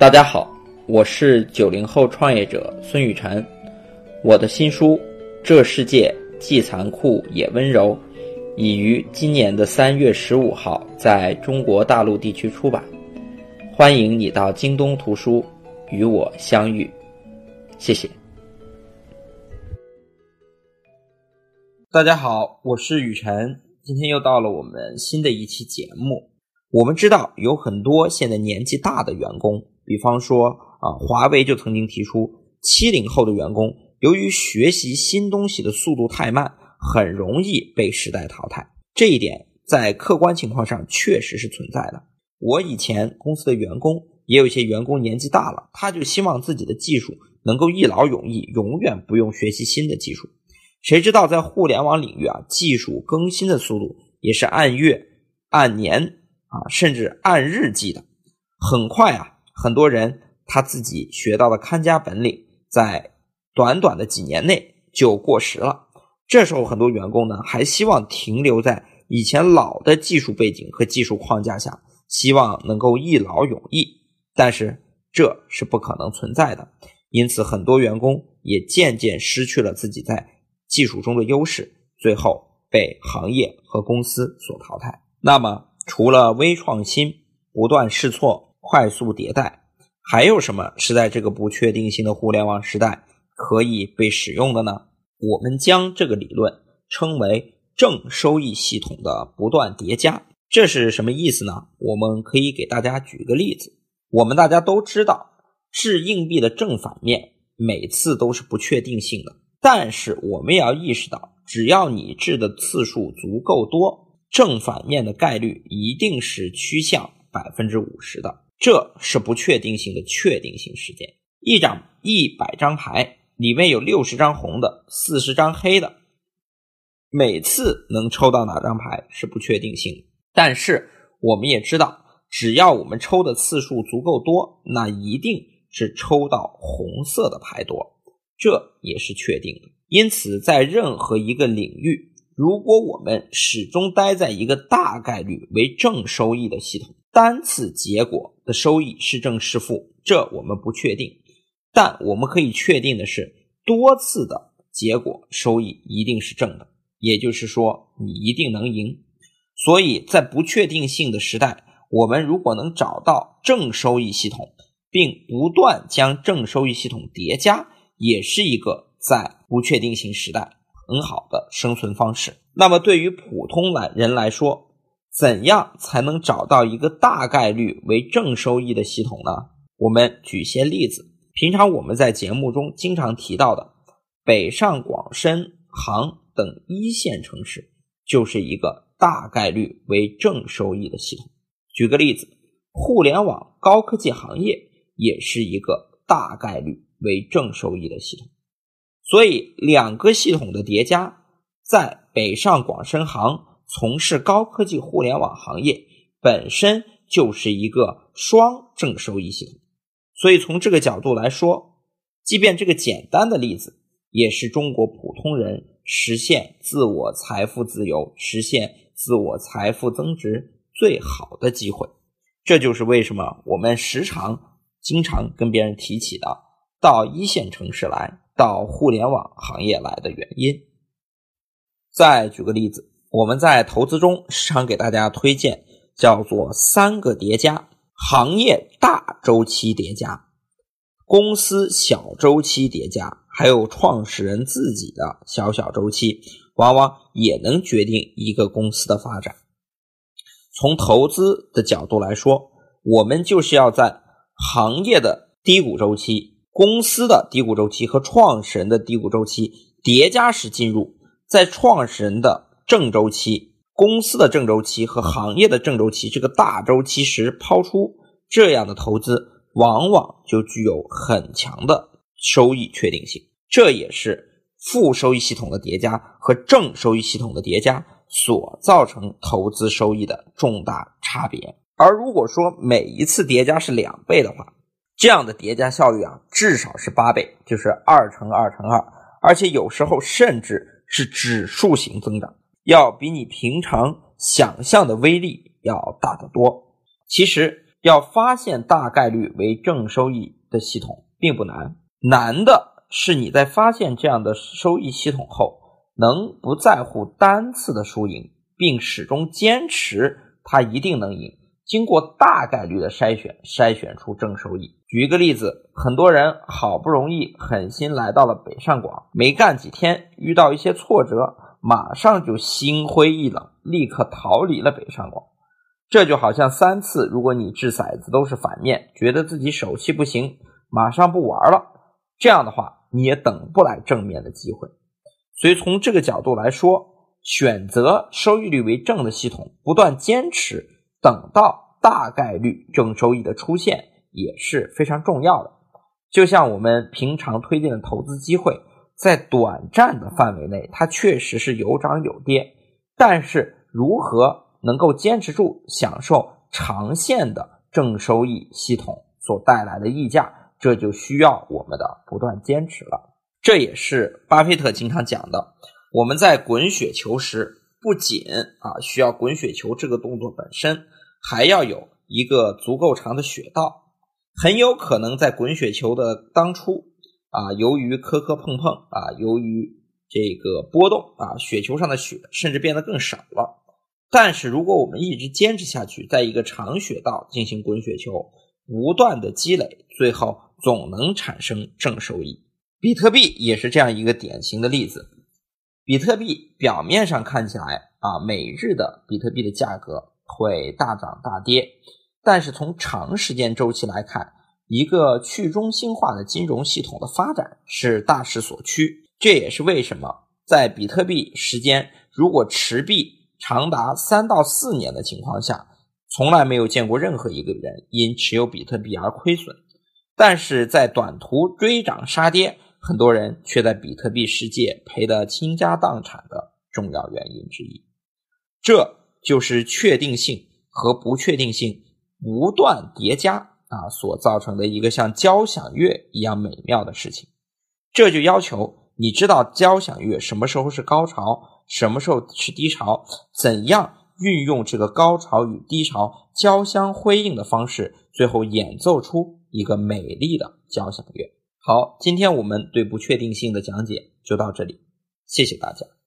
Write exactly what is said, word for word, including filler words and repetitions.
大家好，我是九零后创业者孙雨晨。我的新书《这世界既残酷也温柔》已于今年的三月十五号在中国大陆地区出版，欢迎你到京东图书与我相遇。谢谢。大家好，我是雨晨，今天又到了我们新的一期节目。我们知道有很多现在年纪大的员工，比方说啊，华为就曾经提出七零后的员工由于学习新东西的速度太慢，很容易被时代淘汰。这一点在客观情况上确实是存在的。我以前公司的员工也有一些员工年纪大了，他就希望自己的技术能够一劳永逸，永远不用学习新的技术。谁知道在互联网领域啊，技术更新的速度也是按月、按年啊，甚至按日计的。很快啊，很多人他自己学到的看家本领，在短短的几年内就过时了。这时候很多员工呢，还希望停留在以前老的技术背景和技术框架下，希望能够一劳永逸，但是这是不可能存在的。因此很多员工也渐渐失去了自己在技术中的优势，最后被行业和公司所淘汰。那么除了微创新、不断试错、快速迭代，还有什么是在这个不确定性的互联网时代可以被使用的呢？我们将这个理论称为正收益系统的不断叠加。这是什么意思呢？我们可以给大家举个例子。我们大家都知道，掷硬币的正反面每次都是不确定性的，但是我们也要意识到，只要你掷的次数足够多，正反面的概率一定是趋向 百分之五十 的。这是不确定性的确定性事件。一张一百张牌里面有六十张红的，四十张黑的，每次能抽到哪张牌是不确定性的。但是我们也知道，只要我们抽的次数足够多，那一定是抽到红色的牌多，这也是确定的。因此在任何一个领域，如果我们始终待在一个大概率为正收益的系统，单次结果的收益是正是负，这我们不确定。但我们可以确定的是，多次的结果收益一定是正的，也就是说你一定能赢。所以在不确定性的时代，我们如果能找到正收益系统，并不断将正收益系统叠加，也是一个在不确定性时代很好的生存方式。那么对于普通人来说，怎样才能找到一个大概率为正收益的系统呢？我们举些例子。平常我们在节目中经常提到的北上广深杭等一线城市，就是一个大概率为正收益的系统。举个例子，互联网高科技行业也是一个大概率为正收益的系统。所以两个系统的叠加，在北上广深杭从事高科技互联网行业本身就是一个双正收益系统。所以从这个角度来说，即便这个简单的例子，也是中国普通人实现自我财富自由、实现自我财富增值最好的机会。这就是为什么我们时常经常跟别人提起的到一线城市来，到互联网行业来的原因。再举个例子，我们在投资中时常给大家推荐叫做三个叠加：行业大周期叠加、公司小周期叠加，还有创始人自己的小小周期，往往也能决定一个公司的发展。从投资的角度来说，我们就是要在行业的低谷周期、公司的低谷周期和创始人的低谷周期叠加时进入，在创始人的正周期、公司的正周期和行业的正周期这个大周期时抛出，这样的投资往往就具有很强的收益确定性。这也是负收益系统的叠加和正收益系统的叠加所造成投资收益的重大差别。而如果说每一次叠加是两倍的话，这样的叠加效率啊，至少是八倍，就是二乘二乘二，而且有时候甚至是指数型增长，要比你平常想象的威力要大得多。其实要发现大概率为正收益的系统并不难，难的是你在发现这样的收益系统后，能不在乎单次的输赢，并始终坚持它一定能赢，经过大概率的筛选，筛选出正收益。举一个例子，很多人好不容易狠心来到了北上广，没干几天遇到一些挫折，马上就心灰意冷，立刻逃离了北上广。这就好像三次如果你掷骰子都是反面，觉得自己手气不行，马上不玩了，这样的话你也等不来正面的机会。所以从这个角度来说，选择收益率为正的系统，不断坚持，等到大概率正收益的出现也是非常重要的。就像我们平常推荐的投资机会，在短暂的范围内它确实是有涨有跌，但是如何能够坚持住享受长线的正收益系统所带来的溢价，这就需要我们的不断坚持了。这也是巴菲特经常讲的，我们在滚雪球时不仅啊需要滚雪球这个动作本身，还要有一个足够长的雪道。很有可能在滚雪球的当初啊，由于磕磕碰碰啊，由于这个波动啊，雪球上的雪甚至变得更少了。但是如果我们一直坚持下去，在一个长雪道进行滚雪球，不断的积累，最后总能产生正收益。比特币也是这样一个典型的例子。比特币表面上看起来啊，每日的比特币的价格会大涨大跌，但是从长时间周期来看，一个去中心化的金融系统的发展是大势所趋。这也是为什么在比特币时间如果持币长达三到四年的情况下，从来没有见过任何一个人因持有比特币而亏损。但是在短途追涨杀跌，很多人却在比特币世界赔得倾家荡产的重要原因之一。这就是确定性和不确定性不断叠加啊所造成的一个像交响乐一样美妙的事情。这就要求你知道交响乐什么时候是高潮，什么时候是低潮，怎样运用这个高潮与低潮交相辉映的方式，最后演奏出一个美丽的交响乐。好，今天我们对不确定性的讲解就到这里，谢谢大家。